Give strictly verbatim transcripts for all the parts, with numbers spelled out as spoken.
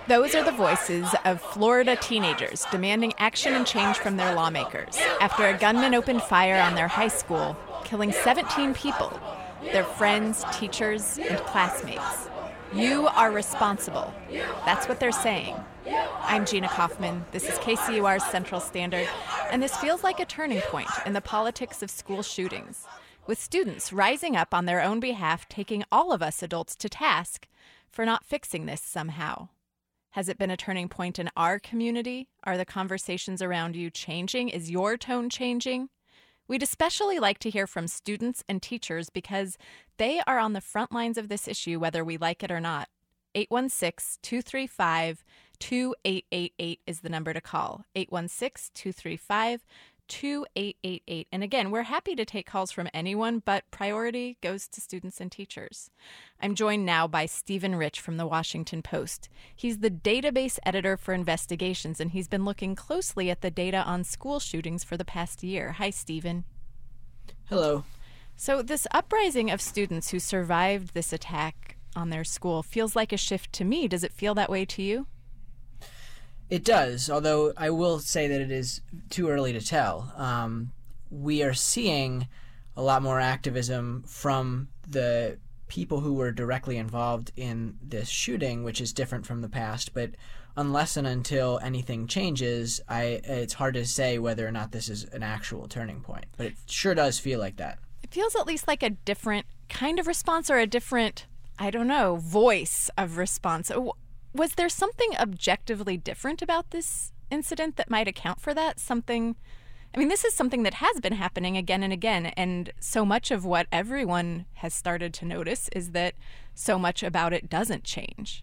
Those are the voices of Florida teenagers demanding action and change from their lawmakers after a gunman opened fire on their high school, killing seventeen people, their friends, teachers, and classmates. You are responsible. That's what they're saying. I'm Gina Kaufman. This is K C U R's Central Standard, and this feels like a turning point in the politics of school shootings, with students rising up on their own behalf, taking all of us adults to task for not fixing this somehow. Has it been a turning point in our community? Are the conversations around you changing? Is your tone changing? We'd especially like to hear from students and teachers because they are on the front lines of this issue, whether we like it or not. eight one six, two three five, two eight eight eight is the number to call. eight one six, two three five, two eight eight eight. And again, we're happy to take calls from anyone, but priority goes to students and teachers. I'm joined now by Stephen Rich from the Washington Post. He's the database editor for investigations, and he's been looking closely at the data on school shootings for the past year. Hi, Stephen. Hello. So this uprising of students who survived this attack on their school feels like a shift to me. Does it feel that way to you? It does, although I will say that it is too early to tell. Um, we are seeing a lot more activism from the people who were directly involved in this shooting, which is different from the past. But unless and until anything changes, I it's hard to say whether or not this is an actual turning point. But it sure does feel like that. It feels at least like a different kind of response, or a different, I don't know, voice of response. Was there something objectively different about this incident that might account for that? Something, I mean, this is something that has been happening again and again, and so much of what everyone has started to notice is that so much about it doesn't change.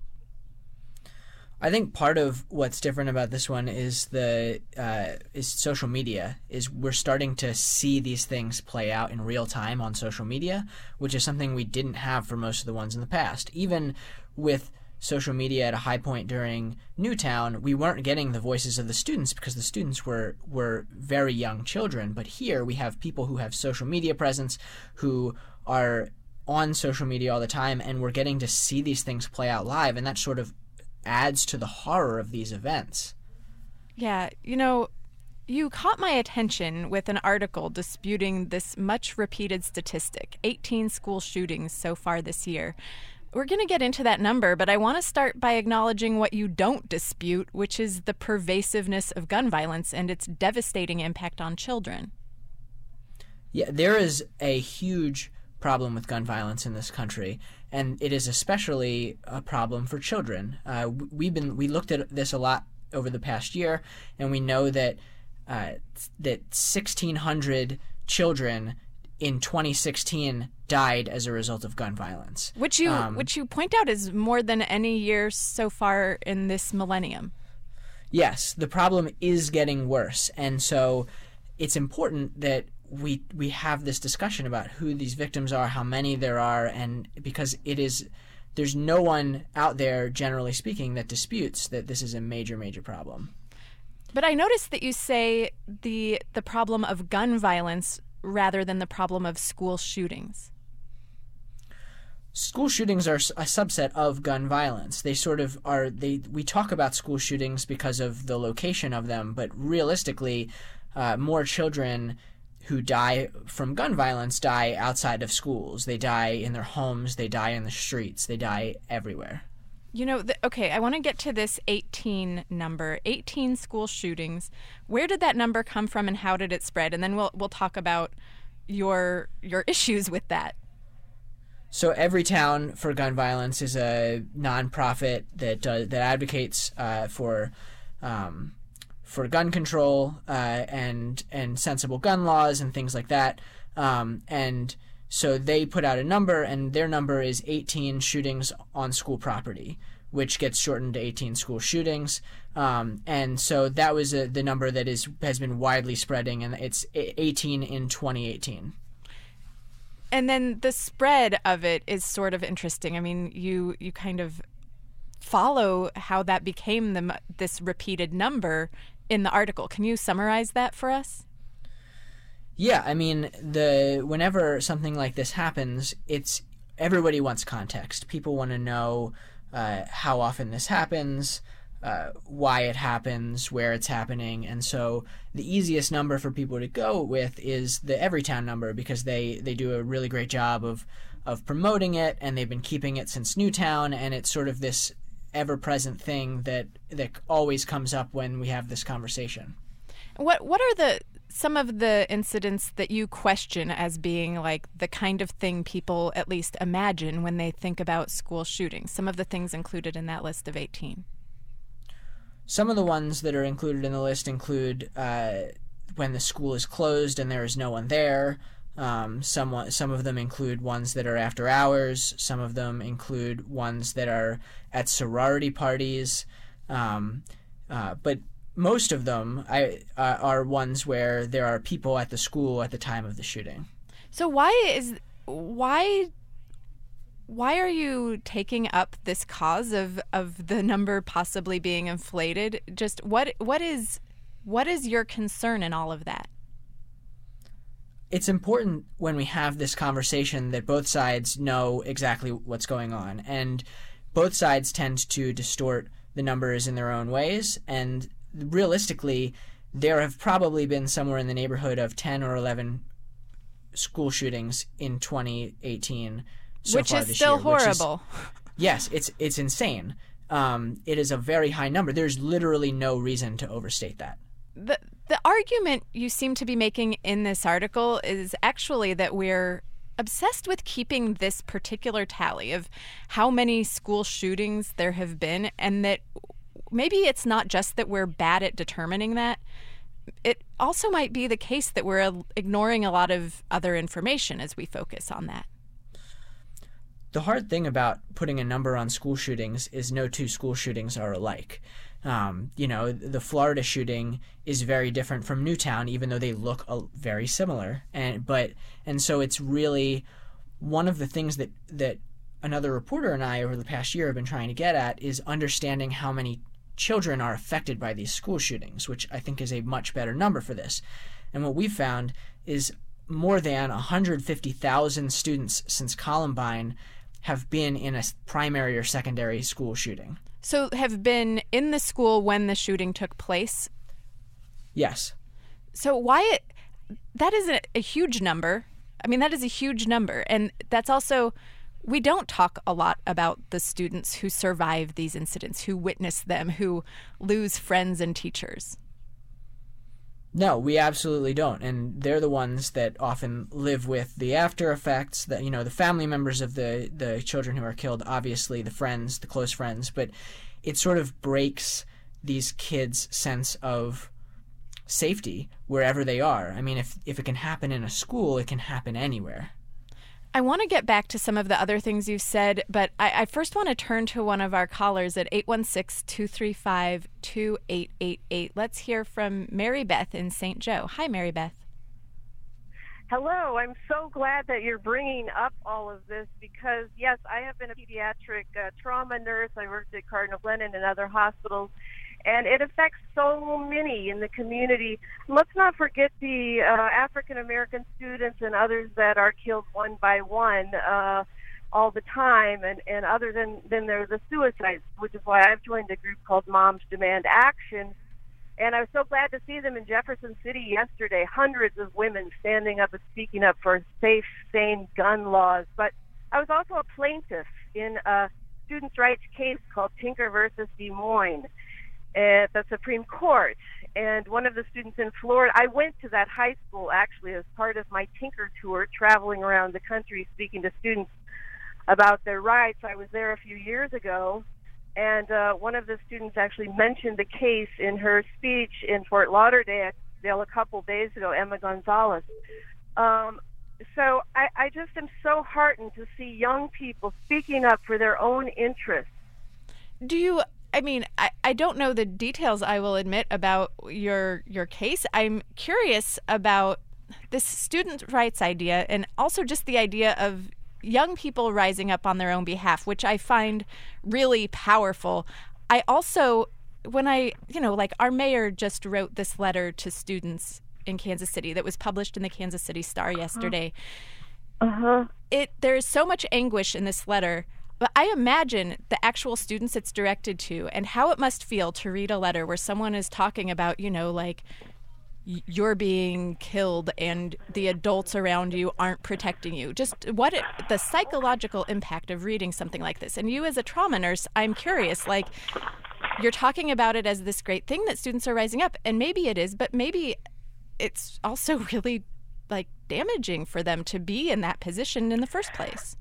I think part of what's different about this one is the uh, is social media. Is we're starting to see these things play out in real time on social media, which is something we didn't have for most of the ones in the past. Even with social media at a high point during Newtown, we weren't getting the voices of the students because the students were were very young children. But here we have people who have social media presence, who are on social media all the time, and we're getting to see these things play out live, and that sort of adds to the horror of these events. Yeah, you know, you caught my attention with an article disputing this much repeated statistic, eighteen school shootings so far this year. We're going to get into that number, but I want to start by acknowledging what you don't dispute, which is the pervasiveness of gun violence and its devastating impact on children. Yeah, there is a huge problem with gun violence in this country, and it is especially a problem for children. Uh, we've been we looked at this a lot over the past year, and we know that uh, that sixteen hundred children in twenty sixteen died as a result of gun violence. Which you um, which you point out is more than any year so far in this millennium. Yes, the problem is getting worse, and so it's important that we we have this discussion about who these victims are, how many there are, and because it is there's no one out there, generally speaking, that disputes that this is a major, major problem. But I noticed that you say the the problem of gun violence rather than the problem of school shootings. School shootings are a subset of gun violence. They sort of are, they we talk about school shootings because of the location of them, but realistically, uh, more children who die from gun violence die outside of schools. They die in their homes, they die in the streets, they die everywhere. You know, the, okay, I want to get to this eighteen number, eighteen school shootings. Where did that number come from and how did it spread? And then we'll we'll talk about your your issues with that. So Everytown for Gun Violence is a nonprofit that does, that advocates uh, for um, for gun control uh, and and sensible gun laws and things like that. Um, and so they put out a number, and their number is eighteen shootings on school property, which gets shortened to eighteen school shootings. Um, and so that was a, the number that is has been widely spreading, and it's eighteen in twenty eighteen. And then the spread of it is sort of interesting. I mean, you you kind of follow how that became the this repeated number in the article. Can you summarize that for us? Yeah, I mean, the whenever something like this happens, it's everybody wants context. People want to know uh, how often this happens, uh, why it happens, where it's happening. And so the easiest number for people to go with is the Everytown number, because they, they do a really great job of, of promoting it, and they've been keeping it since Newtown, and it's sort of this ever-present thing that, that always comes up when we have this conversation. What what are the some of the incidents that you question as being like the kind of thing people at least imagine when they think about school shootings? Some of the things included in that list of eighteen. Some of the ones that are included in the list include uh, when the school is closed and there is no one there. Um, some, some of them include ones that are after hours. Some of them include ones that are at sorority parties. Um, uh, but most of them I, uh, are ones where there are people at the school at the time of the shooting. So why is why why are you taking up this cause of, of the number possibly being inflated? Just what what is what is your concern in all of that? It's important when we have this conversation that both sides know exactly what's going on, and both sides tend to distort the numbers in their own ways, and realistically, there have probably been somewhere in the neighborhood of ten or eleven school shootings in twenty eighteen so which far is this still year, horrible. Which is, yes, it's it's insane. Um, it is a very high number. There's literally no reason to overstate that. The the argument you seem to be making in this article is actually that we're obsessed with keeping this particular tally of how many school shootings there have been, and that maybe it's not just that we're bad at determining that. It also might be the case that we're ignoring a lot of other information as we focus on that. The hard thing about putting a number on school shootings is no two school shootings are alike. Um, you know, the Florida shooting is very different from Newtown, even though they look uh, very similar. And but and so it's really one of the things that that another reporter and I over the past year have been trying to get at is understanding how many children are affected by these school shootings, which I think is a much better number for this. And what we've found is more than one hundred fifty thousand students since Columbine have been in a primary or secondary school shooting. So have been in the school when the shooting took place? Yes. So why it, that is a, a huge number. I mean, that is a huge number. And that's also, we don't talk a lot about the students who survive these incidents, who witness them, who lose friends and teachers. No, we absolutely don't. And they're the ones that often live with the after effects, that, you know, the family members of the, the children who are killed, obviously the friends, the close friends, but it sort of breaks these kids' sense of safety wherever they are. I mean, if, if it can happen in a school, it can happen anywhere. I want to get back to some of the other things you've said, but I, I first want to turn to one of our callers at eight one six, two three five, two eight eight eight. Let's hear from Mary Beth in Saint Joe. Hi, Mary Beth. Hello. I'm so glad that you're bringing up all of this because, yes, I have been a pediatric uh, trauma nurse. I worked at Cardinal Glennon and other hospitals, and it affects so many in the community. Let's not forget the uh, African-American students and others that are killed one by one uh, all the time, and, and other than, than there are the suicides, which is why I've joined a group called Moms Demand Action. And I was so glad to see them in Jefferson City yesterday, hundreds of women standing up and speaking up for safe, sane gun laws. But I was also a plaintiff in a students' rights case called Tinker versus Des Moines at the Supreme Court. And one of the students in Florida, I went to that high school actually as part of my Tinker tour, traveling around the country speaking to students about their rights. I was there a few years ago. And uh, one of the students actually mentioned the case in her speech in Fort Lauderdale a couple days ago, Emma Gonzalez. Um, so I, I just am so heartened to see young people speaking up for their own interests. Do you, I mean, I, I don't know the details, I will admit, about your your case. I'm curious about this student rights idea and also just the idea of young people rising up on their own behalf, which I find really powerful. I also, when I, you know, like our mayor just wrote this letter to students in Kansas City that was published in the Kansas City Star yesterday. Uh-huh. It there is so much anguish in this letter. But I imagine the actual students it's directed to and how it must feel to read a letter where someone is talking about, you know, like you're being killed and the adults around you aren't protecting you. Just what it, the psychological impact of reading something like this. And you as a trauma nurse, I'm curious, like you're talking about it as this great thing that students are rising up, and maybe it is, but maybe it's also really like damaging for them to be in that position in the first place.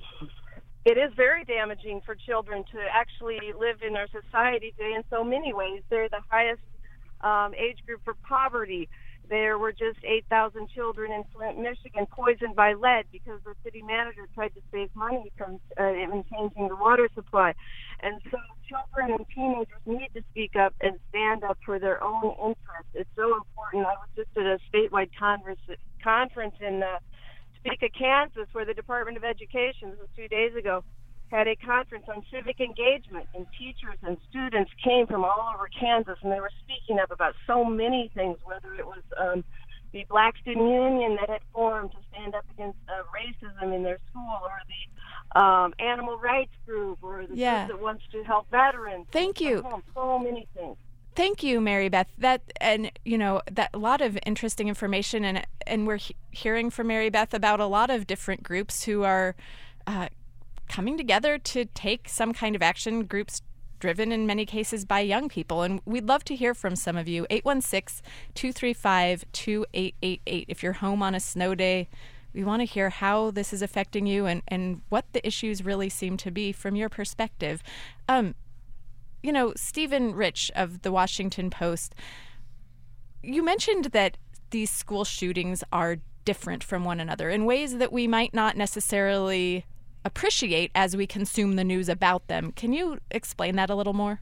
It is very damaging for children to actually live in our society today in so many ways. They're the highest um, age group for poverty. There were just eight thousand children in Flint, Michigan poisoned by lead because the city manager tried to save money from uh, even changing the water supply. And so children and teenagers need to speak up and stand up for their own interests. It's so important. I was just at a statewide conference, conference in uh, Topeka, Kansas, where the Department of Education, this was two days ago, had a conference on civic engagement, and teachers and students came from all over Kansas, and they were speaking up about so many things, whether it was um, the Black Student Union that had formed to stand up against uh, racism in their school, or the um, animal rights group, or the yeah. group that wants to help veterans. Thank you. So many things. Thank you, Mary Beth. That and you know that a lot of interesting information, and and we're he- hearing from Mary Beth about a lot of different groups who are uh, coming together to take some kind of action. Groups driven in many cases by young people, and we'd love to hear from some of you. eight one six, two three five, two eight eight eight. If you're home on a snow day, we want to hear how this is affecting you and and what the issues really seem to be from your perspective. Um, You know, Stephen Rich of the Washington Post, you mentioned that these school shootings are different from one another in ways that we might not necessarily appreciate as we consume the news about them. Can you explain that a little more?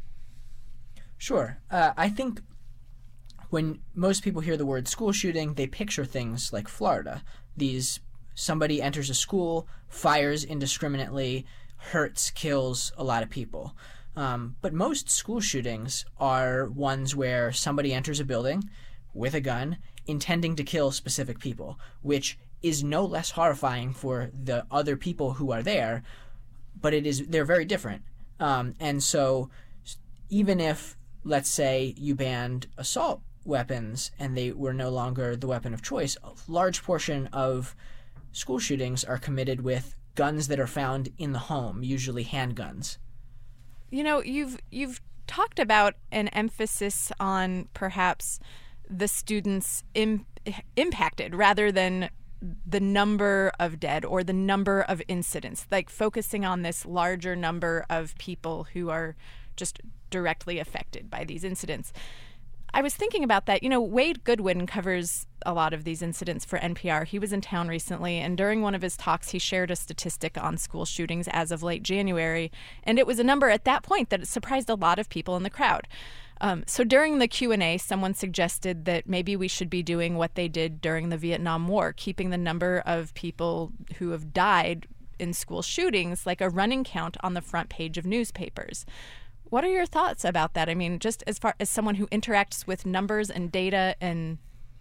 Sure. Uh, I think when most people hear the word school shooting, they picture things like Florida. These somebody enters a school, fires indiscriminately, hurts, kills a lot of people. Um, but most school shootings are ones where somebody enters a building with a gun intending to kill specific people, which is no less horrifying for the other people who are there, but it is they're very different. Um, and so even if, let's say, you banned assault weapons and they were no longer the weapon of choice, a large portion of school shootings are committed with guns that are found in the home, usually handguns. You know, you've you've talked about an emphasis on perhaps the students im- impacted rather than the number of dead or the number of incidents, like focusing on this larger number of people who are just directly affected by these incidents. I was thinking about that. You know, Wade Goodwin covers a lot of these incidents for N P R. He was in town recently, and during one of his talks, he shared a statistic on school shootings as of late January, and it was a number at that point that surprised a lot of people in the crowd. Um, so during the Q and A, someone suggested that maybe we should be doing what they did during the Vietnam War, keeping the number of people who have died in school shootings like a running count on the front page of newspapers. What are your thoughts about that? I mean, just as far as someone who interacts with numbers and data and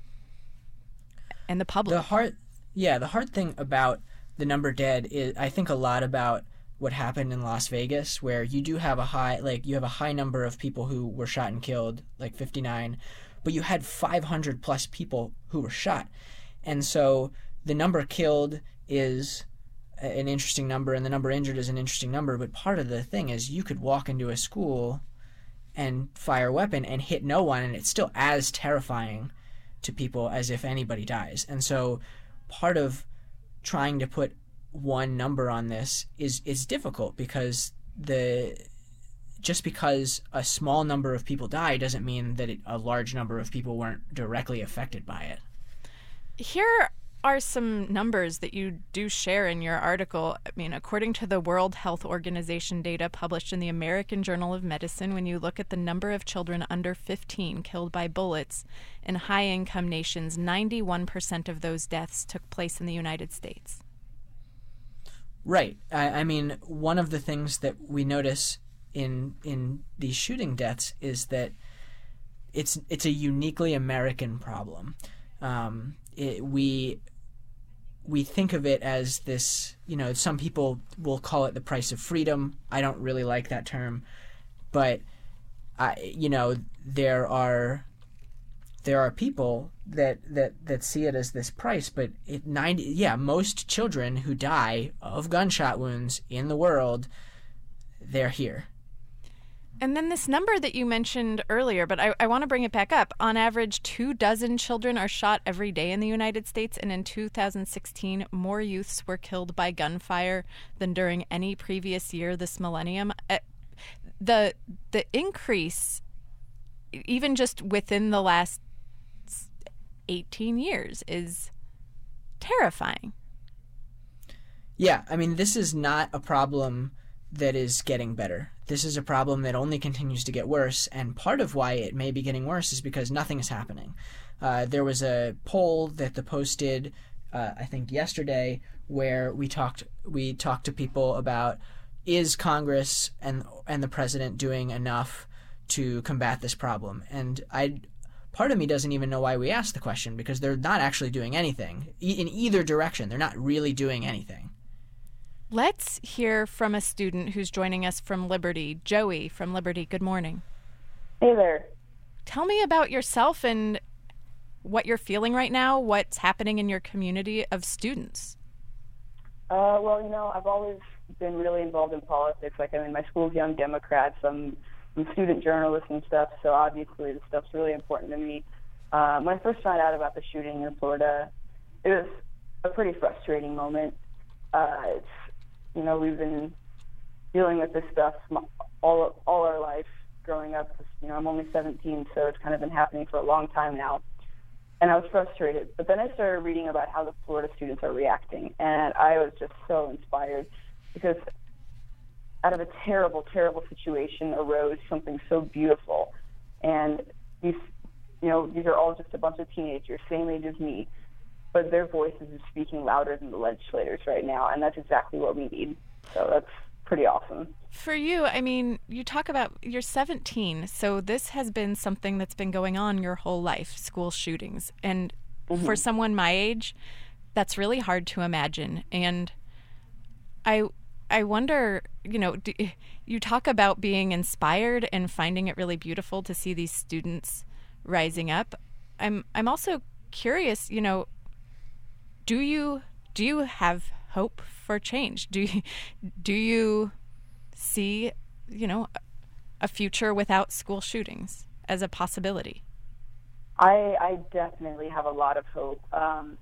and the public. The hard, yeah, the hard thing about the number dead is I think a lot about what happened in Las Vegas, where you do have a high, like you have a high number of people who were shot and killed, like fifty-nine, but you had five hundred plus people who were shot, and so the number killed is an interesting number and the number injured is an interesting number, but part of the thing is you could walk into a school and fire a weapon and hit no one, and it's still as terrifying to people as if anybody dies. And so part of trying to put one number on this is is difficult because the just because a small number of people die doesn't mean that it, a large number of people weren't directly affected by it. Here are some numbers that you do share in your article. I mean, according to the World Health Organization data published in the American Journal of Medicine, when you look at the number of children under fifteen killed by bullets in high-income nations, ninety-one percent of those deaths took place in the United States. Right. I, I mean, one of the things that we notice in in these shooting deaths is that it's it's a uniquely American problem. Um, it, we we think of it as this, you know, some people will call it the price of freedom. I don't really like that term, but I, you know, there are there are people that, that, that see it as this price, but it ninety yeah, most children who die of gunshot wounds in the world, they're here. And then this number that you mentioned earlier, but I, I want to bring it back up. On average, two dozen children are shot every day in the United States, and in two thousand sixteen, more youths were killed by gunfire than during any previous year this millennium. Uh, the the increase, even just within the last eighteen years, is terrifying. Yeah, I mean, this is not a problem that is getting better. This is a problem that only continues to get worse, and part of why it may be getting worse is because nothing is happening. Uh, there was a poll that the Post did, uh, I think yesterday, where we talked we talked to people about, is Congress and and the president doing enough to combat this problem? And I, part of me doesn't even know why we asked the question, because they're not actually doing anything e- in either direction. They're not really doing anything. Let's hear from a student who's joining us from Liberty. Joey from Liberty, good morning. Hey there. Tell me about yourself and what you're feeling right now, what's happening in your community of students. Uh, well, you know, I've always been really involved in politics. Like, I'm in my school's Young Democrats. I'm, I'm a student journalist and stuff, so obviously this stuff's really important to me. Um, when I first found out about the shooting in Florida, it was a pretty frustrating moment. Uh, it's You know, we've been dealing with this stuff all all our life growing up. You know, I'm only seventeen, so it's kind of been happening for a long time now. And I was frustrated. But then I started reading about how the Florida students are reacting, and I was just so inspired, because out of a terrible, terrible situation arose something so beautiful. And these, you know, these are all just a bunch of teenagers, same age as me, but their voices are speaking louder than the legislators right now, and that's exactly what we need. So that's pretty awesome. For you, I mean, you talk about, you're seventeen, so this has been something that's been going on your whole life, school shootings. And mm-hmm. for someone my age, that's really hard to imagine. And I I wonder, you know, do, you talk about being inspired and finding it really beautiful to see these students rising up. I'm I'm also curious, you know, Do you do you have hope for change? Do you, do you see, you know, a future without school shootings as a possibility? I, I definitely have a lot of hope. Um,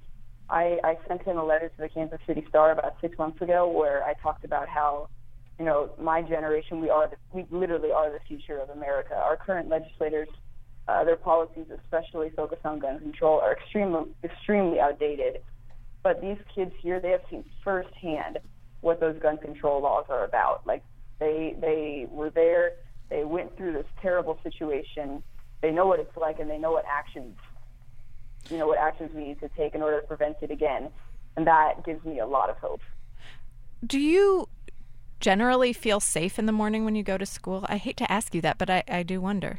I, I sent in a letter to the Kansas City Star about six months ago where I talked about how, you know, my generation, we are the, we literally are the future of America. Our current legislators, Uh, their policies, especially focused on gun control, are extremely, extremely outdated. But these kids here, they have seen firsthand what those gun control laws are about. Like, they they were there, they went through this terrible situation, they know what it's like, and they know what actions, you know, what actions we need to take in order to prevent it again. And that gives me a lot of hope. Do you generally feel safe in the morning when you go to school? I hate to ask you that, but I, I do wonder.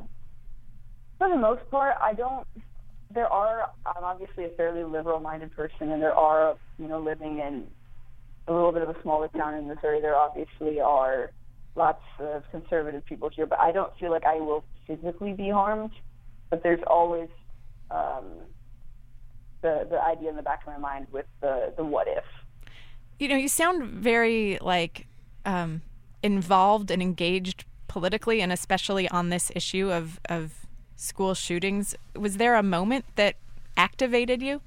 For the most part, I don't. There are, I'm obviously a fairly liberal-minded person, and there are, you know, living in a little bit of a smaller town in Missouri, there obviously are lots of conservative people here, but I don't feel like I will physically be harmed. But there's always um, the the idea in the back of my mind with the, the what if. You know, you sound very, like, um, involved and engaged politically, and especially on this issue of, of school shootings. Was there a moment that activated you?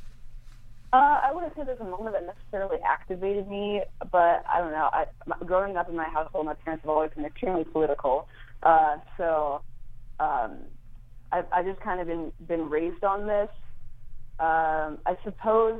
Uh, I wouldn't say there's a moment that necessarily activated me, but I don't know. I, growing up in my household, my parents have always been extremely political, uh, so um, I've, I've just kind of been, been raised on this. Um, I suppose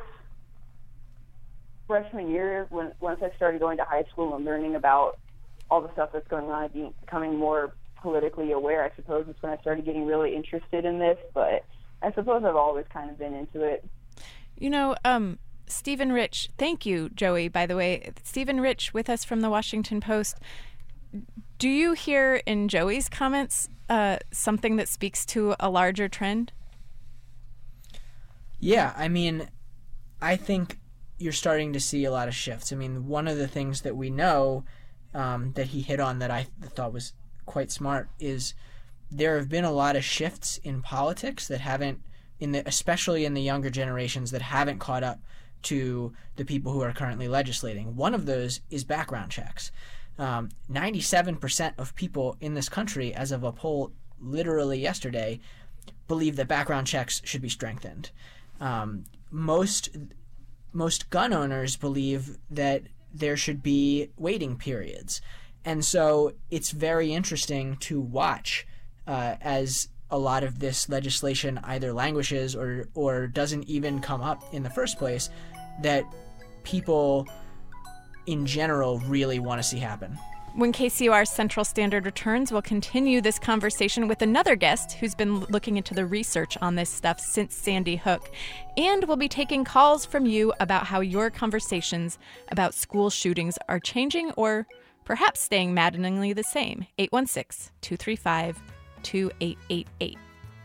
freshman year, when once I started going to high school and learning about all the stuff that's going on, and becoming more politically aware, I suppose it's when I started getting really interested in this, but I suppose I've always kind of been into it. You know, um, Stephen Rich, thank you, Joey, by the way. Stephen Rich with us from the Washington Post. Do you hear in Joey's comments uh, something that speaks to a larger trend? Yeah, I mean, I think you're starting to see a lot of shifts. I mean, one of the things that we know um, that he hit on that I th- thought was quite smart is there have been a lot of shifts in politics that haven't, in the, especially in the younger generations, that haven't caught up to the people who are currently legislating. One of those is background checks. Um, ninety-seven percent of people in this country, as of a poll literally yesterday, believe that background checks should be strengthened. Um, most most gun owners believe that there should be waiting periods. And so it's very interesting to watch uh, as a lot of this legislation either languishes or, or doesn't even come up in the first place, that people in general really want to see happen. When K C U R Central Standard returns, we'll continue this conversation with another guest who's been looking into the research on this stuff since Sandy Hook. And we'll be taking calls from you about how your conversations about school shootings are changing or perhaps staying maddeningly the same. eight one six, two three five, two eight eight eight.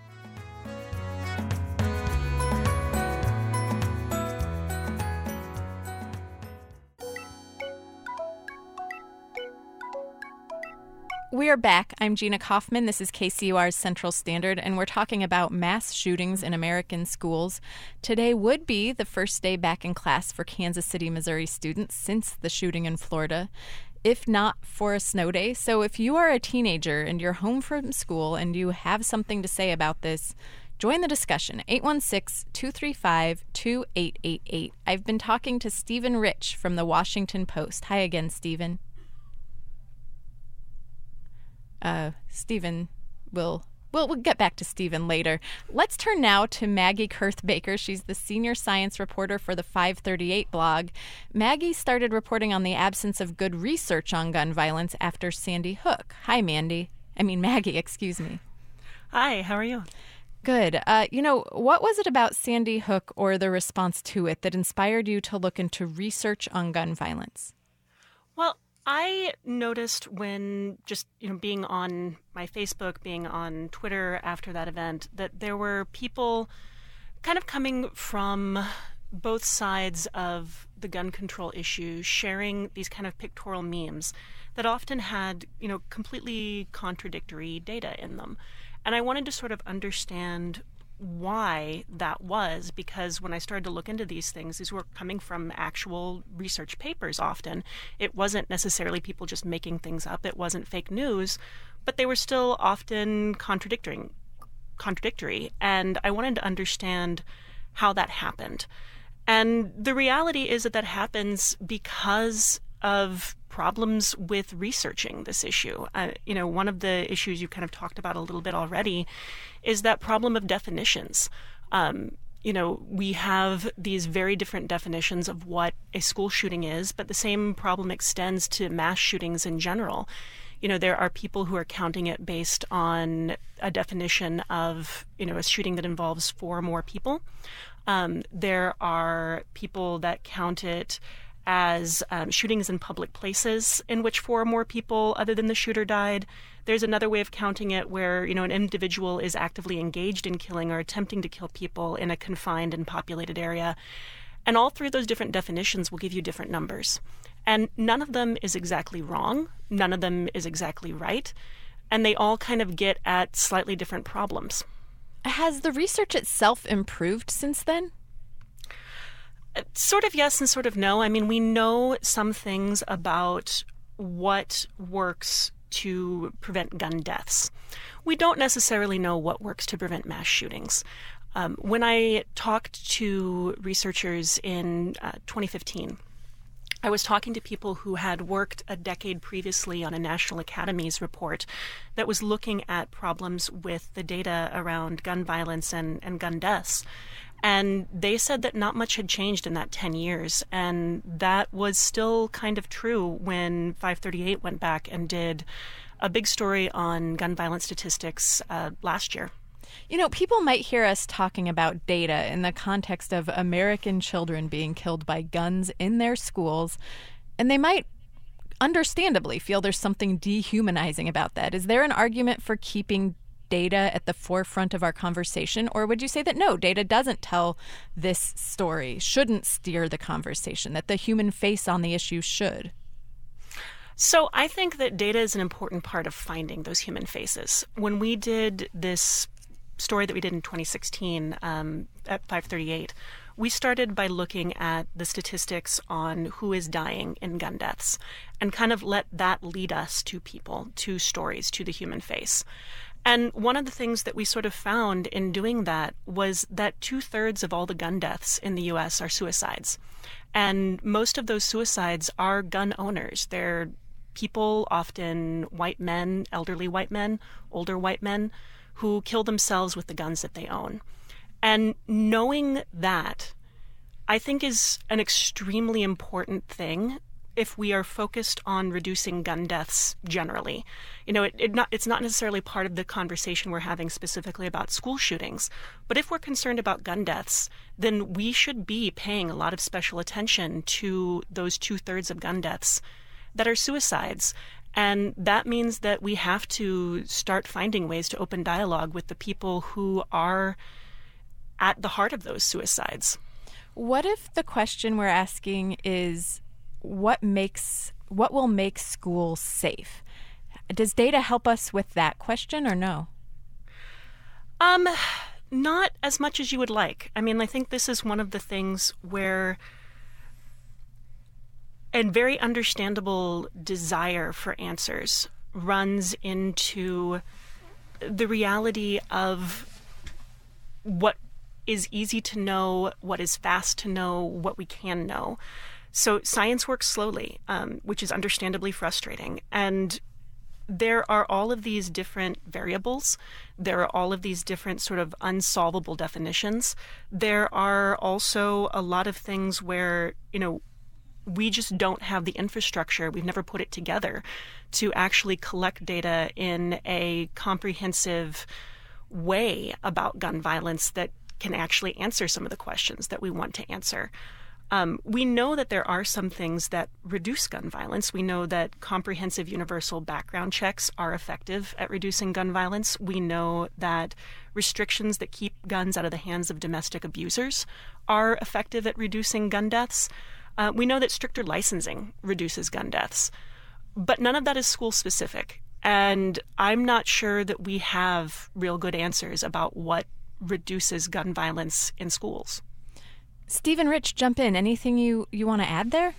We are back. I'm Gina Kaufman. This is K C U R's Central Standard, and we're talking about mass shootings in American schools. Today would be the first day back in class for Kansas City, Missouri students since the shooting in Florida, if not for a snow day. So if you are a teenager and you're home from school and you have something to say about this, join the discussion. eight one six, two three five, two eight eight eight. I've been talking to Stephen Rich from the Washington Post. Hi again, Stephen. Uh, Stephen will, we'll, we'll get back to Stephen later. Let's turn now to Maggie Kurth-Baker. She's the senior science reporter for the five thirty-eight blog. Maggie started reporting on the absence of good research on gun violence after Sandy Hook. Hi, Mandy. I mean, Maggie, excuse me. Hi, how are you? Good. Uh, you know, what was it about Sandy Hook or the response to it that inspired you to look into research on gun violence? Well, I noticed when just, you know, being on my Facebook, being on Twitter after that event, that there were people kind of coming from both sides of the gun control issue, sharing these kind of pictorial memes that often had, you know, completely contradictory data in them. And I wanted to sort of understand why that was, because when I started to look into these things, these were coming from actual research papers often. It wasn't necessarily people just making things up. It wasn't fake news, but they were still often contradicting, contradictory. And I wanted to understand how that happened. And the reality is that that happens because of problems with researching this issue. Uh, you know, one of the issues you kind of talked about a little bit already is that problem of definitions. Um, you know, we have these very different definitions of what a school shooting is, but the same problem extends to mass shootings in general. You know, there are people who are counting it based on a definition of, you know, a shooting that involves four or more people. Um, there are people that count it as um, shootings in public places in which four or more people other than the shooter died. There's another way of counting it where, you know, an individual is actively engaged in killing or attempting to kill people in a confined and populated area. And all three of those different definitions will give you different numbers. And none of them is exactly wrong. None of them is exactly right. And they all kind of get at slightly different problems. Has the research itself improved since then? Sort of yes and sort of no. I mean, we know some things about what works to prevent gun deaths. We don't necessarily know what works to prevent mass shootings. Um, when I talked to researchers in uh, twenty fifteen, I was talking to people who had worked a decade previously on a National Academies report that was looking at problems with the data around gun violence and, and gun deaths. And they said that not much had changed in that ten years. And that was still kind of true when five thirty-eight went back and did a big story on gun violence statistics uh, last year. You know, people might hear us talking about data in the context of American children being killed by guns in their schools, and they might understandably feel there's something dehumanizing about that. Is there an argument for keeping data at the forefront of our conversation? Or would you say that no, data doesn't tell this story, shouldn't steer the conversation, that the human face on the issue should? So I think that data is an important part of finding those human faces. When we did this story that we did in twenty sixteen um, at five thirty-eight, we started by looking at the statistics on who is dying in gun deaths and kind of let that lead us to people, to stories, to the human face. And one of the things that we sort of found in doing that was that two-thirds of all the gun deaths in the U S are suicides. And most of those suicides are gun owners. They're people, often white men, elderly white men, older white men, who kill themselves with the guns that they own. And knowing that, I think, is an extremely important thing if we are focused on reducing gun deaths generally. You know, it, it not, it's not necessarily part of the conversation we're having specifically about school shootings, but if we're concerned about gun deaths, then we should be paying a lot of special attention to those two-thirds of gun deaths that are suicides. And that means that we have to start finding ways to open dialogue with the people who are at the heart of those suicides. What if the question we're asking is what makes what will make schools safe? Does data help us with that question or no? Um, not as much as you would like. I mean, I think this is one of the things where a very understandable desire for answers runs into the reality of what is easy to know, what is fast to know, what we can know. So science works slowly, um, which is understandably frustrating. And there are all of these different variables. There are all of these different sort of unsolvable definitions. There are also a lot of things where, you know, we just don't have the infrastructure. We've never put it together to actually collect data in a comprehensive way about gun violence that can actually answer some of the questions that we want to answer. Um, we know that there are some things that reduce gun violence. We know that comprehensive universal background checks are effective at reducing gun violence. We know that restrictions that keep guns out of the hands of domestic abusers are effective at reducing gun deaths. Uh, we know that stricter licensing reduces gun deaths. But none of that is school specific. And I'm not sure that we have real good answers about what reduces gun violence in schools. Stephen, Rich, jump in. Anything you, you want to add there?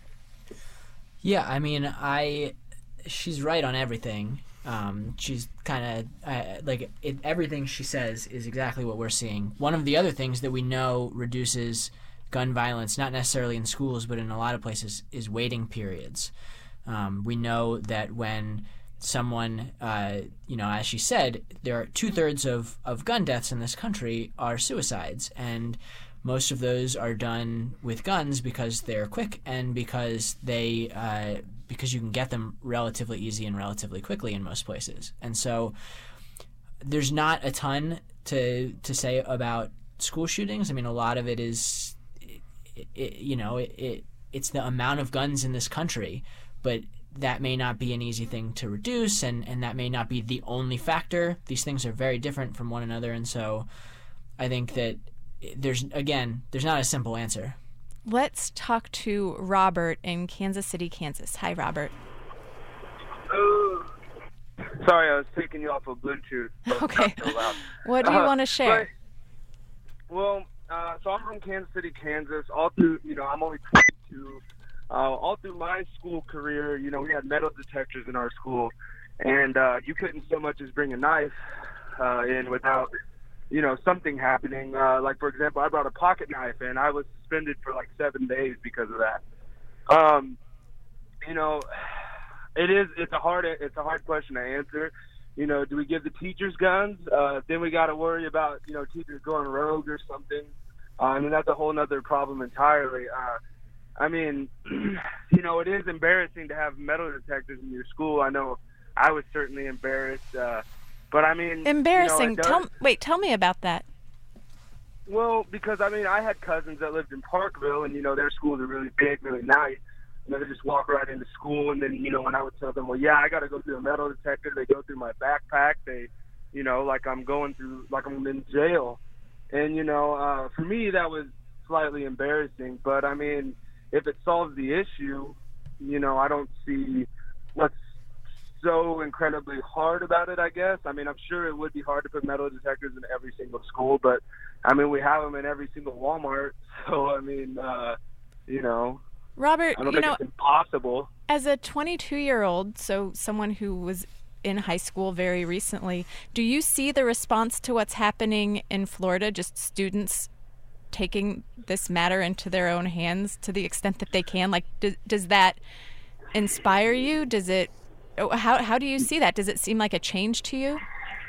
Yeah, I mean, I she's right on everything. Um, she's kind of uh, like it, everything she says is exactly what we're seeing. One of the other things that we know reduces gun violence, not necessarily in schools, but in a lot of places, is waiting periods. Um, we know that when someone, uh, you know, as she said, there are two-thirds of, of gun deaths in this country are suicides, and most of those are done with guns because they're quick and because they uh, because you can get them relatively easy and relatively quickly in most places. And so there's not a ton to to say about school shootings. I mean, a lot of it is, it, it, you know, it, it it's the amount of guns in this country, but that may not be an easy thing to reduce, and, and that may not be the only factor. These things are very different from one another, and so I think that there's, again, there's not a simple answer. Let's talk to Robert in Kansas City, Kansas. Hi, Robert. Uh, sorry, I was taking you off of Bluetooth. Okay. So loud. What do you uh, want to share? But, well, uh, so I'm from Kansas City, Kansas. All through, you know, I'm only twenty-two. Uh, all through my school career, you know, we had metal detectors in our school, and uh, you couldn't so much as bring a knife uh, in without, you know, something happening. Uh, like, for example, I brought a pocket knife, and I was suspended for like seven days because of that. Um, you know, it is it's a hard it's a hard question to answer. You know, do we give the teachers guns? Uh, then we got to worry about, you know, teachers going rogue or something. Uh, I mean, that's a whole other problem entirely. Uh, I mean, you know, it is embarrassing to have metal detectors in your school. I know I was certainly embarrassed. Uh, but, I mean... Embarrassing. You know, tell, wait, tell me about that. Well, because, I mean, I had cousins that lived in Parkville, and, you know, their schools are really big, really nice. You know, they just walk right into school, and then, you know, when I would tell them, well, yeah, I got to go through a metal detector, they go through my backpack, they you know, like I'm going through, like I'm in jail. And, you know, uh, for me, that was slightly embarrassing. But, I mean, if it solves the issue, you know, I don't see what's so incredibly hard about it, I guess. I mean, I'm sure it would be hard to put metal detectors in every single school, but, I mean, we have them in every single Walmart. So, I mean, uh, you know, Robert, I don't you think know, it's impossible. As a twenty-two-year-old, so someone who was in high school very recently, do you see the response to what's happening in Florida, just students taking this matter into their own hands to the extent that they can? Like, do, does that inspire you? Does it, how how do you see that? Does it seem like a change to you?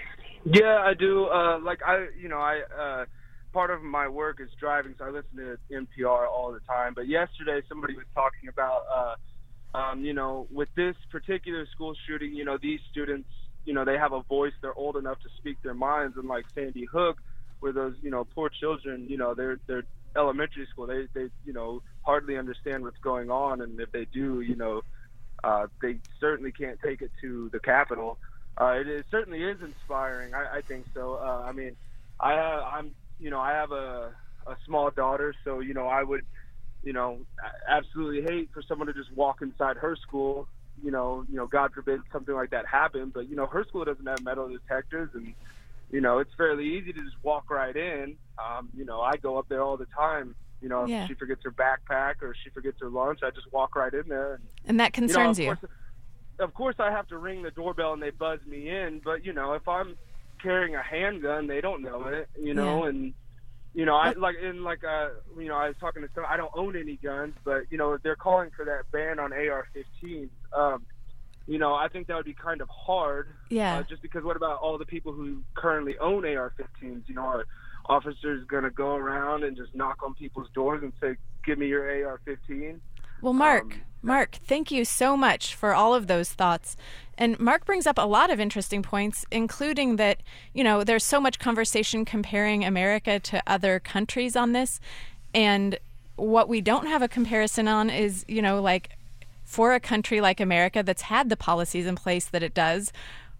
Yeah, I do. Uh, like, I, you know, I, uh, part of my work is driving, so I listen to N P R all the time. But yesterday, somebody was talking about, uh, um, you know, with this particular school shooting, you know, these students, you know, they have a voice. They're old enough to speak their minds. And like Sandy Hook, where those, you know, poor children, you know, they're they're elementary school. They, they, you know, hardly understand what's going on. And if they do, you know, uh, they certainly can't take it to the Capitol. Uh, it is, certainly is inspiring. I, I think so. Uh, I mean, I, uh, I'm, you know, I have a, a small daughter, so, you know, I would, you know, absolutely hate for someone to just walk inside her school, you know, you know, God forbid something like that happen. But, you know, her school doesn't have metal detectors, and, you know, it's fairly easy to just walk right in. Um, you know, I go up there all the time. You know, Yeah. if she forgets her backpack or she forgets her lunch, I just walk right in there. And, And that concerns you. you. Know, of course, of course I have to ring the doorbell and they buzz me in, but, you know, if I'm carrying a handgun, they don't know it, you know, Yeah. and, you know, I like, in like, uh, you know, I was talking to someone, I don't own any guns, but, you know, they're calling for that ban on A R fifteens. Um, you know, I think that would be kind of hard. Yeah. Uh, just because what about all the people who currently own A R fifteens? You know, are officers going to go around and just knock on people's doors and say, give me your A R fifteen? Well, Mark, Um, Mark, thank you so much for all of those thoughts. And Mark brings up a lot of interesting points, including that, you know, there's so much conversation comparing America to other countries on this. And what we don't have a comparison on is, you know, like for a country like America that's had the policies in place that it does,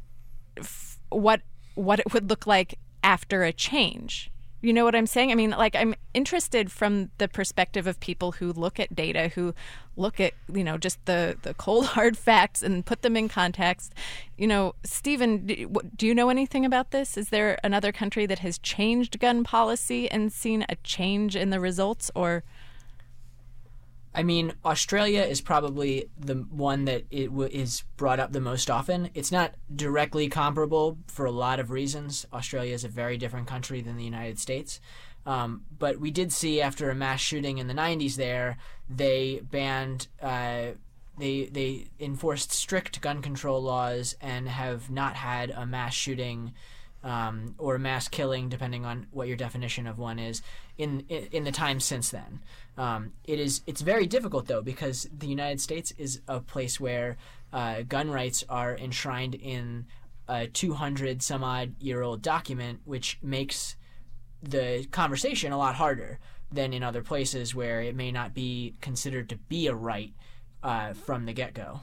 f- what what it would look like after a change. You know what I'm saying? I mean, like, I'm interested from the perspective of people who look at data, who look at, you know, just the, the cold, hard facts and put them in context. You know, Stephen, do, do you know anything about this? Is there another country that has changed gun policy and seen a change in the results? Or, I mean, Australia is probably the one that it w- is brought up the most often. It's not directly comparable for a lot of reasons. Australia is a very different country than the United States. Um, but we did see after a mass shooting in the nineties there, they banned, uh, they they enforced strict gun control laws and have not had a mass shooting um, or a mass killing, depending on what your definition of one is, in in, in the time since then. Um, it is it's very difficult though, because the United States is a place where uh, gun rights are enshrined in a two hundred some odd year old document, which makes the conversation a lot harder than in other places where it may not be considered to be a right uh, from the get-go.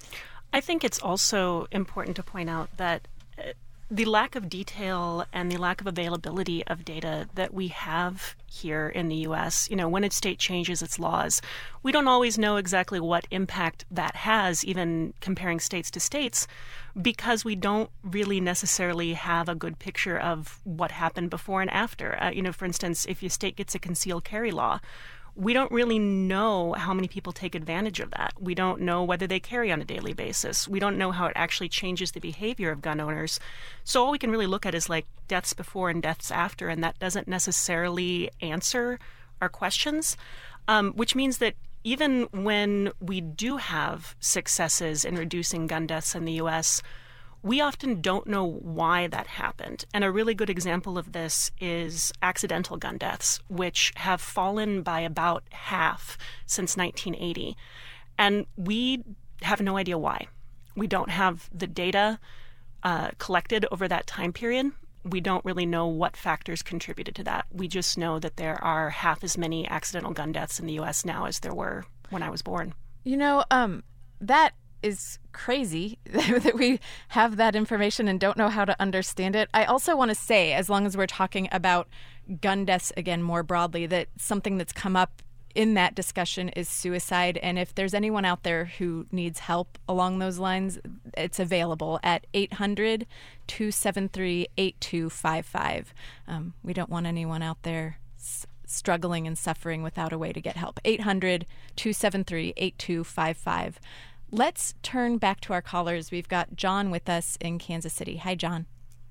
I think it's also important to point out that uh, the lack of detail and the lack of availability of data that we have here in the U S, you know, when a state changes its laws, we don't always know exactly what impact that has, even comparing states to states, because we don't really necessarily have a good picture of what happened before and after. Uh, you know, for instance, if your state gets a concealed carry law, we don't really know how many people take advantage of that. We don't know whether they carry on a daily basis. We don't know how it actually changes the behavior of gun owners. So all we can really look at is like deaths before and deaths after, and that doesn't necessarily answer our questions, um, which means that even when we do have successes in reducing gun deaths in the U S, we often don't know why that happened. And a really good example of this is accidental gun deaths, which have fallen by about half since nineteen eighty. And we have no idea why. We don't have the data uh, collected over that time period. We don't really know what factors contributed to that. We just know that there are half as many accidental gun deaths in the U S now as there were when I was born. you know, um, that is crazy that we have that information and don't know how to understand it. I also want to say, as long as we're talking about gun deaths again more broadly, that something that's come up in that discussion is suicide. And if there's anyone out there who needs help along those lines, it's available at eight hundred, two seven three, eight two five five. Um, we don't want anyone out there s- struggling and suffering without a way to get help. eight hundred, two seven three, eight two five five. Let's turn back to our callers. We've got John with us in Kansas City. Hi, John.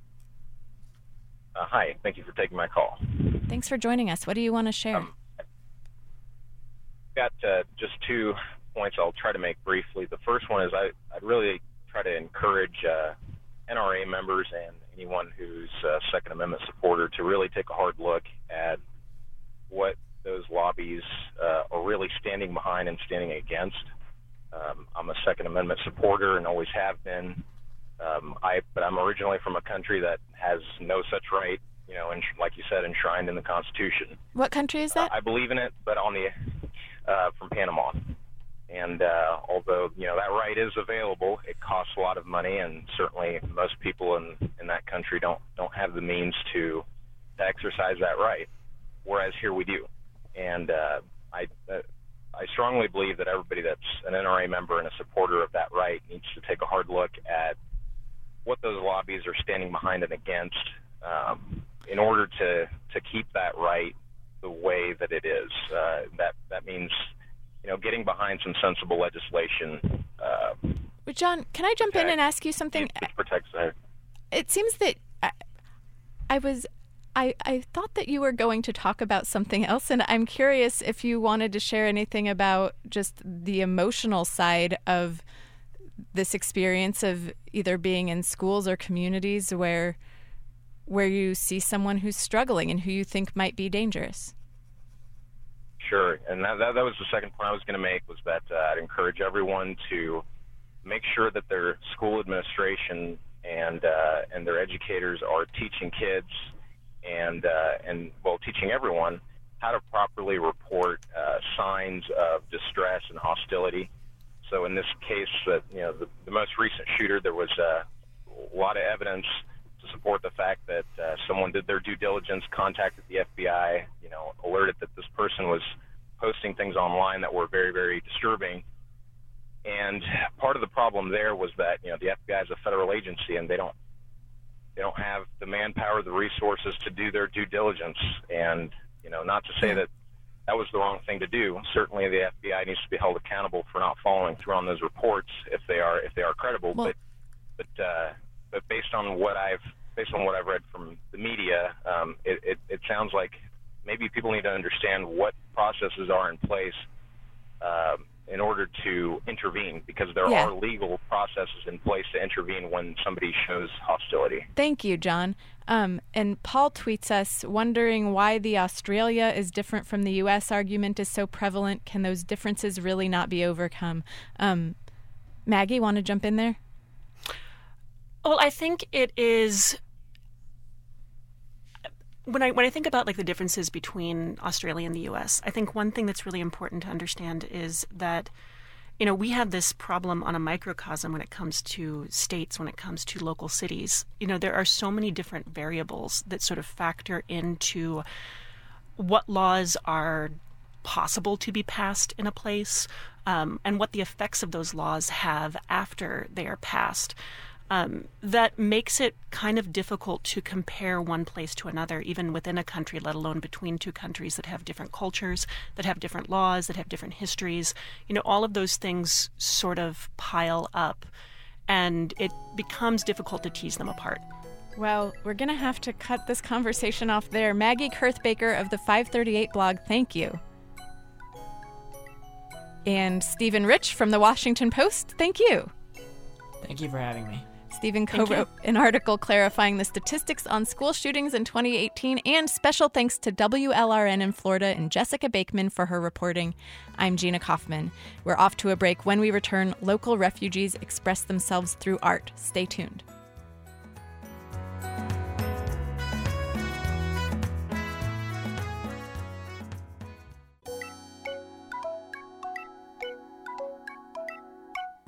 Uh, hi. Thank you for taking my call. Thanks for joining us. What do you want to share? Um, got uh, just two points I'll try to make briefly. The first one is I, I'd really try to encourage uh, N R A members and anyone who's a Second Amendment supporter to really take a hard look at what those lobbies uh, are really standing behind and standing against. Um, I'm a Second Amendment supporter and always have been. Um, I, but I'm originally from a country that has no such right, you know, and like you said, enshrined in the Constitution. What country is that? Uh, I believe in it, but on the uh, from Panama. And uh, although, you know, that right is available, it costs a lot of money, and certainly most people in, in that country don't don't have the means to, to exercise that right, whereas here we do. And uh, I uh, I strongly believe that everybody that's an N R A member and a supporter of that right needs to take a hard look at what those lobbies are standing behind and against um, in order to, to keep that right the way that it is. Uh, that that means, you know, getting behind some sensible legislation. Uh, well, John, can I jump in and ask you something? Which protects that. It seems that I, I was, I, I thought that you were going to talk about something else, and I'm curious if you wanted to share anything about just the emotional side of this experience of either being in schools or communities where where you see someone who's struggling and who you think might be dangerous. Sure, and that, that, that was the second point I was going to make, was that uh, I'd encourage everyone to make sure that their school administration and uh, and their educators are teaching kids and, uh, and well, teaching everyone how to properly report uh, signs of distress and hostility. So in this case, uh, you know, the, the most recent shooter, there was uh, a lot of evidence to support the fact that uh, someone did their due diligence, contacted the F B I, you know, alerted that this person was posting things online that were very, very disturbing. And part of the problem there was that, you know, the F B I is a federal agency, and they don't they don't have the manpower, the resources to do their due diligence. And, you know, not to say that that was the wrong thing to do. Certainly, the F B I needs to be held accountable for not following through on those reports if they are if they are credible. Well, but but uh, but based on what I've based on what I've read from the media, um, it, it it sounds like maybe people need to understand what processes are in place um, in order to intervene, because there yeah. are legal processes in place to intervene when somebody shows hostility. Thank you, John. Um, and Paul tweets us, wondering why the Australia is different from the U S argument is so prevalent. Can those differences really not be overcome? Um, Maggie, want to jump in there? Well, I think it is... When I when I think about like the differences between Australia and the U S, I think one thing that's really important to understand is that, you know, we have this problem on a microcosm when it comes to states, when it comes to local cities. You know, there are so many different variables that sort of factor into what laws are possible to be passed in a place, um, and what the effects of those laws have after they are passed. Um, that makes it kind of difficult to compare one place to another, even within a country, let alone between two countries that have different cultures, that have different laws, that have different histories. You know, all of those things sort of pile up, and it becomes difficult to tease them apart. Well, we're going to have to cut this conversation off there. Maggie Kurthbaker of the five thirty-eight blog, thank you. And Stephen Rich from the Washington Post, thank you. Thank you for having me. Stephen co-wrote an article clarifying the statistics on school shootings in twenty eighteen, and special thanks to W L R N in Florida and Jessica Bakeman for her reporting. I'm Gina Kaufman. We're off to a break. When we return, local refugees express themselves through art. Stay tuned.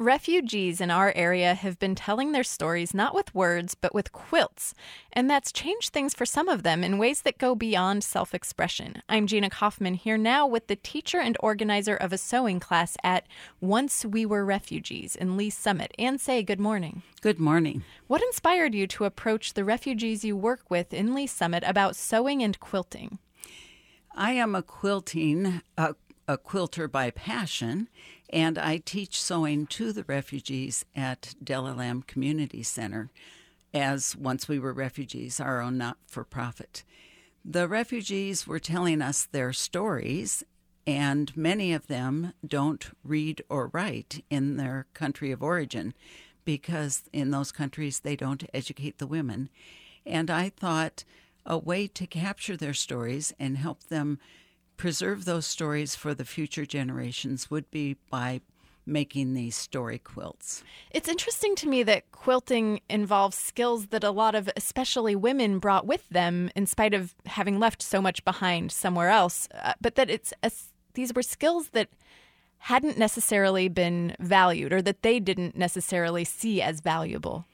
Refugees in our area have been telling their stories not with words, but with quilts. And that's changed things for some of them in ways that go beyond self-expression. I'm Gina Kaufman here now with the teacher and organizer of a sewing class at Once We Were Refugees in Lee's Summit. Ann Say, good morning. Good morning. What inspired you to approach the refugees you work with in Lee's Summit about sewing and quilting? I am a quilting, a, a quilter by passion, and I teach sewing to the refugees at Delalam Community Center as Once We Were Refugees, our own not-for-profit. The refugees were telling us their stories, and many of them don't read or write in their country of origin because in those countries they don't educate the women. And I thought a way to capture their stories and help them preserve those stories for the future generations would be by making these story quilts. It's interesting to me that quilting involves skills that a lot of especially women brought with them in spite of having left so much behind somewhere else, uh, but that it's a, these were skills that hadn't necessarily been valued or that they didn't necessarily see as valuable.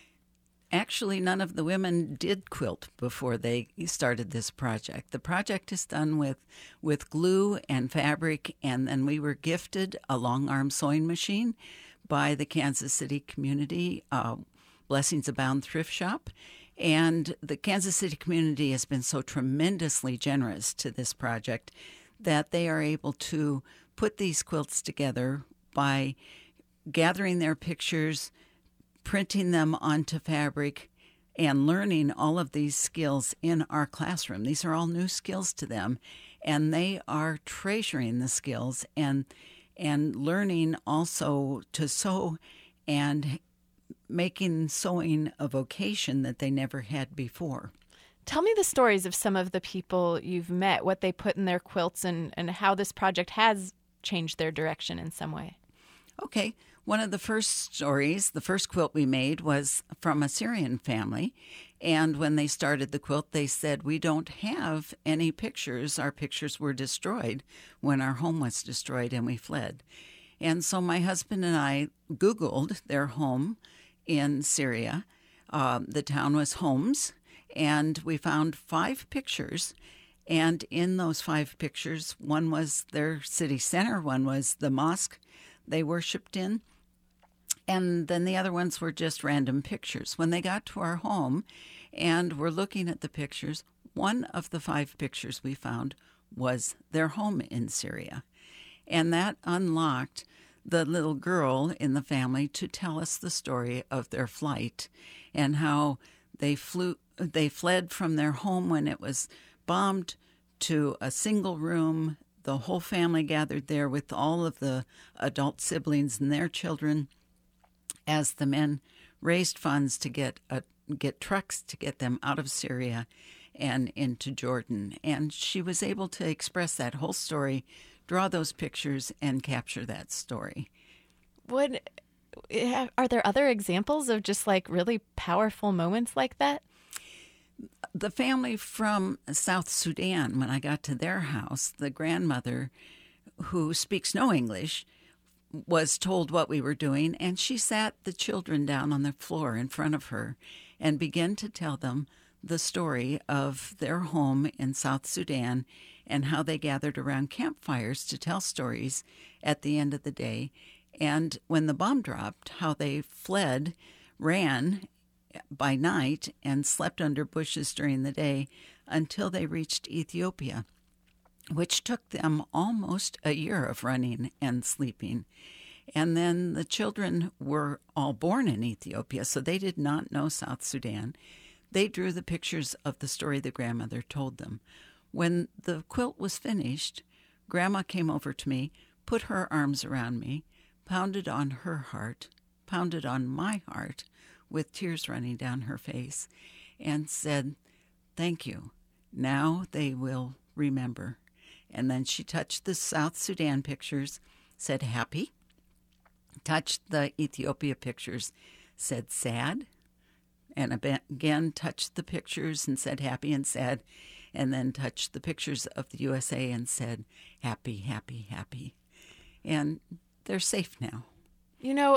Actually, none of the women did quilt before they started this project. The project is done with, with glue and fabric, and then we were gifted a long-arm sewing machine by the Kansas City community, uh, Blessings Abound Thrift Shop. And the Kansas City community has been so tremendously generous to this project that they are able to put these quilts together by gathering their pictures, printing them onto fabric, and learning all of these skills in our classroom. These are all new skills to them, and they are treasuring the skills and and learning also to sew and making sewing a vocation that they never had before. Tell me the stories of some of the people you've met, what they put in their quilts, and, and how this project has changed their direction in some way. Okay. One of the first stories, the first quilt we made, was from a Syrian family. And when they started the quilt, they said, we don't have any pictures. Our pictures were destroyed when our home was destroyed and we fled. And so my husband and I Googled their home in Syria. Uh, the town was Homs, and we found five pictures. And in those five pictures, one was their city center, one was the mosque they worshipped in, and then the other ones were just random pictures. When they got to our home and were looking at the pictures, one of the five pictures we found was their home in Syria. And that unlocked the little girl in the family to tell us the story of their flight and how they flew, they fled from their home when it was bombed to a single room. The whole family gathered there with all of the adult siblings and their children as the men raised funds to get a, get trucks to get them out of Syria and into Jordan. And she was able to express that whole story, draw those pictures, and capture that story. Would, are there other examples of just like really powerful moments like that? The family from South Sudan, when I got to their house, the grandmother, who speaks no English, was told what we were doing, and she sat the children down on the floor in front of her and began to tell them the story of their home in South Sudan and how they gathered around campfires to tell stories at the end of the day. And when the bomb dropped, how they fled, ran by night, and slept under bushes during the day until they reached Ethiopia, which took them almost a year of running and sleeping. And then the children were all born in Ethiopia, so they did not know South Sudan. They drew the pictures of the story the grandmother told them. When the quilt was finished, Grandma came over to me, put her arms around me, pounded on her heart, pounded on my heart, with tears running down her face, and said, "Thank you. Now they will remember." And then she touched the South Sudan pictures, said happy, touched the Ethiopia pictures, said sad, and again touched the pictures and said happy and sad, and then touched the pictures of the U S A and said happy, happy, happy. And they're safe now. You know,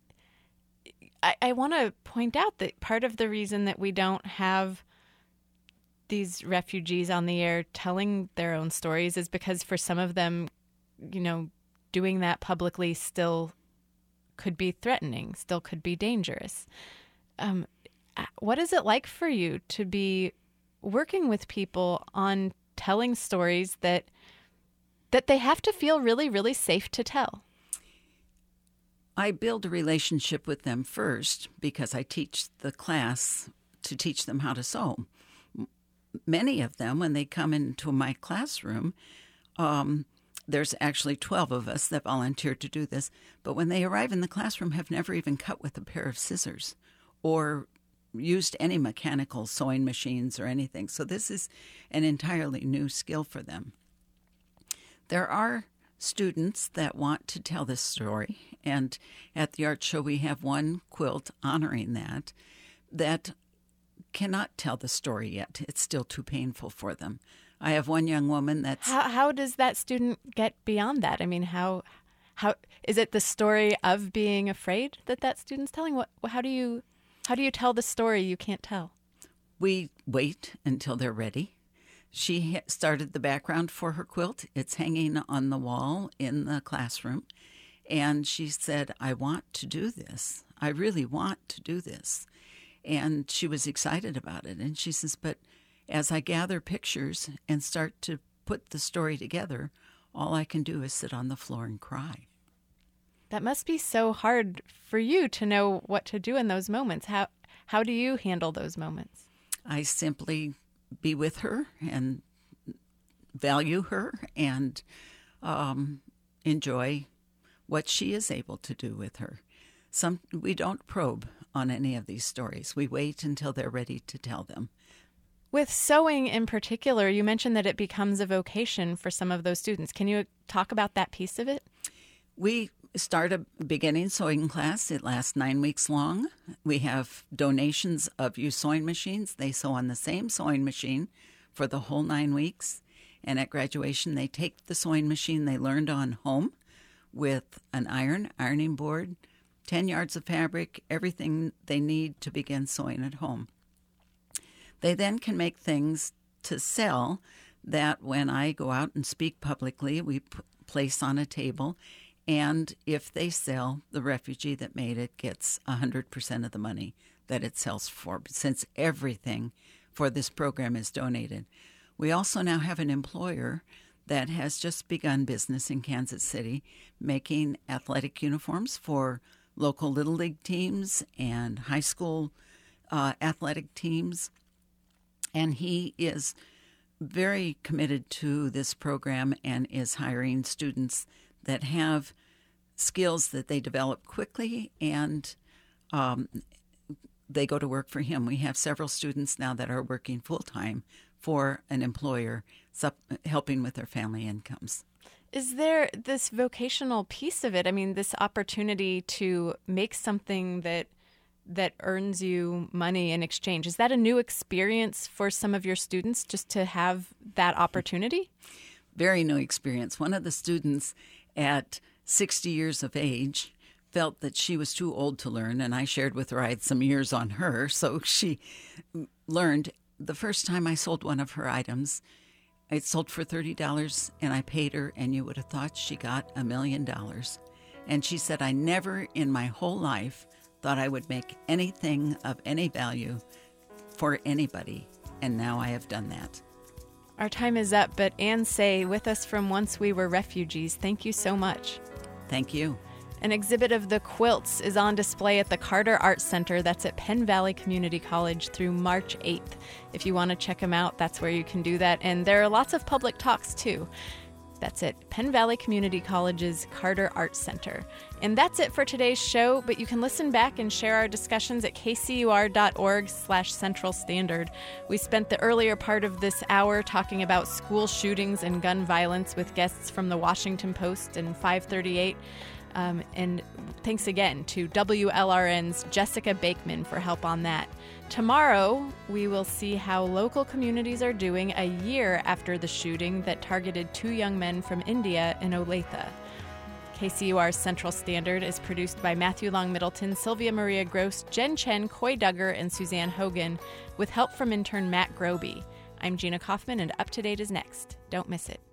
I, I want to point out that part of the reason that we don't have these refugees on the air telling their own stories is because for some of them, you know, doing that publicly still could be threatening, still could be dangerous. Um, what is it like for you to be working with people on telling stories that that they have to feel really, really safe to tell? I build a relationship with them first because I teach the class to teach them how to sew. Many of them, when they come into my classroom, um, there's actually twelve of us that volunteer to do this, but when they arrive in the classroom have never even cut with a pair of scissors or used any mechanical sewing machines or anything. So this is an entirely new skill for them. There are students that want to tell this story, and at the art show we have one quilt honoring that, that cannot tell the story yet. It's still too painful for them. I have one young woman that's... How, how does that student get beyond that? I mean, how how is it the story of being afraid that that student's telling? What? How do you how do you tell the story you can't tell? We wait until they're ready. She started the background for her quilt. It's hanging on the wall in the classroom. And she said, I want to do this. I really want to do this. And she was excited about it. And she says, but as I gather pictures and start to put the story together, all I can do is sit on the floor and cry. That must be so hard for you to know what to do in those moments. How how do you handle those moments? I simply be with her and value her and um, enjoy what she is able to do with her. Some we don't probe on any of these stories. We wait until they're ready to tell them. With sewing in particular, you mentioned that it becomes a vocation for some of those students. Can you talk about that piece of it? We start a beginning sewing class. It lasts nine weeks long. We have donations of used sewing machines. They sew on the same sewing machine for the whole nine weeks. And at graduation, they take the sewing machine they learned on home with an iron, ironing board, ten yards of fabric, everything they need to begin sewing at home. They then can make things to sell that when I go out and speak publicly, we p- place on a table. And if they sell, the refugee that made it gets one hundred percent of the money that it sells for, since everything for this program is donated. We also now have an employer that has just begun business in Kansas City, making athletic uniforms for local Little League teams and high school uh, athletic teams. And he is very committed to this program and is hiring students that have skills that they develop quickly, and um, they go to work for him. We have several students now that are working full-time for an employer, sup- helping with their family incomes. Is there this vocational piece of it? I mean, this opportunity to make something that that earns you money in exchange. Is that a new experience for some of your students, just to have that opportunity? Very new experience. One of the students at sixty years of age felt that she was too old to learn, and I shared with her I had some years on her, so she learned. The first time I sold one of her items, it sold for thirty dollars, and I paid her, and you would have thought she got a million dollars. And she said, I never in my whole life thought I would make anything of any value for anybody, and now I have done that. Our time is up, but Ann Say, with us from Once We Were Refugees, thank you so much. Thank you. An exhibit of the quilts is on display at the Carter Art Center. That's at Penn Valley Community College through March eighth. If you want to check them out, that's where you can do that. And there are lots of public talks, too. That's at Penn Valley Community College's Carter Art Center. And that's it for today's show, but you can listen back and share our discussions at kcur.org slash Central Standard. We spent the earlier part of this hour talking about school shootings and gun violence with guests from the Washington Post and five thirty-eight. Um, and thanks again to W L R N's Jessica Bakeman for help on that. Tomorrow, we will see how local communities are doing a year after the shooting that targeted two young men from India in Olathe. K C U R's Central Standard is produced by Matthew Long Middleton, Sylvia Maria Gross, Jen Chen, Coy Duggar, and Suzanne Hogan, with help from intern Matt Groby. I'm Gina Kaufman, and Up to Date is next. Don't miss it.